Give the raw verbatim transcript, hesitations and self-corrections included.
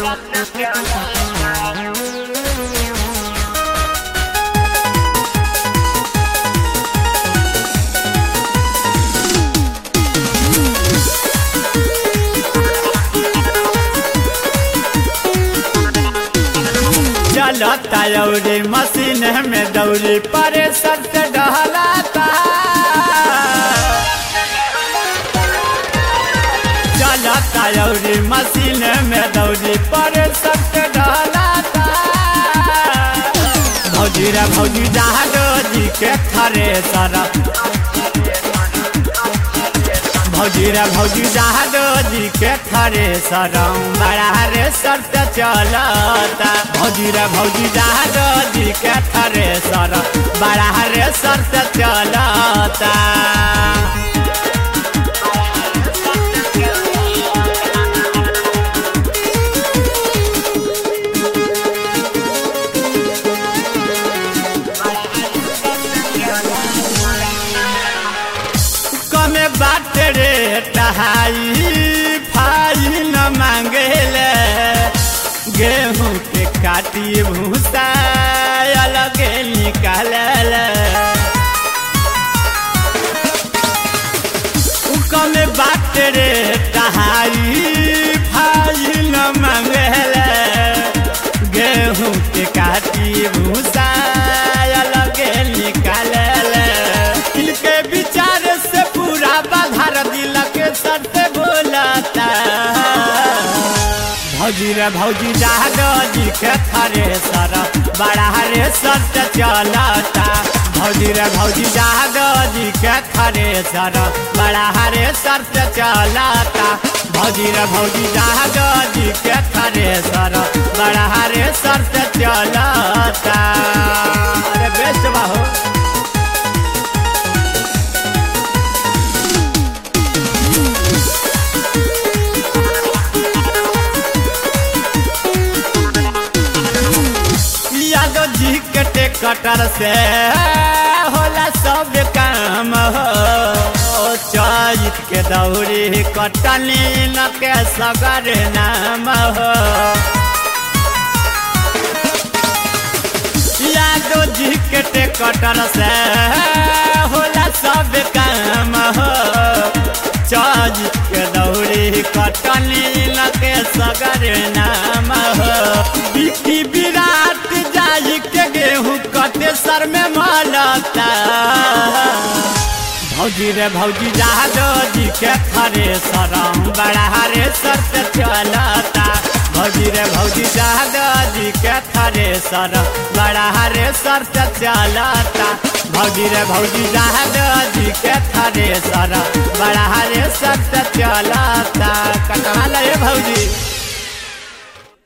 चलता यौरी मशीन में दौरी परे सट डहलाता चलता यौरी मशीन में दौरी परे सट डहलाता भौजी रे भौजी जहाजो जी के खरे सर भौजी रे भौजी जहाजो जी के खरे सरम बड़ा रे सट चलता भौजी रे भौजी जहाजो जी के खरे सरम बड़ा रे सट चलता कमे बात रे टहाई फाई न मांगेले गेहूँ के काटी भूसा अलगे निकालल कमे बात रे टहाई फाई न मांगेले गेहूँ के काटी भूसा अलगे निकालल इनके विचार से पूरा बाधार दिल के सट बोलता भौजी रे भौजी जहाजो जी के खरे सर बड़ा रे सट चलता भौजी रे भौजी जहाजो जी के खरे सर बड़ा रे सट चलता भौजी रे भौजी जहाजो जी के खरे सर बड़ा रे सट चलता अरे बेस्ट बाहो जी के टेकटर से होला सब काम हो चैत के दौरी कटनी न के सगर नाम हो यादो जी के टेकटर से होला सब काम हो चैत के दौरी कटनी न के सगर नाम हो बिकी विराट जाई के गेहूँ कटे सर में मलता भौजी रे भौजी जहाजो जी के खरे सरम बड़ा रे सट चलता भौजी रे भौजी जहाजो जी के खरे सरम बड़ा रे सट चलता भौजी रे भौजी जहाजो जी के खरे सरम बड़ा रे सट चलता कटवा ले भौजी।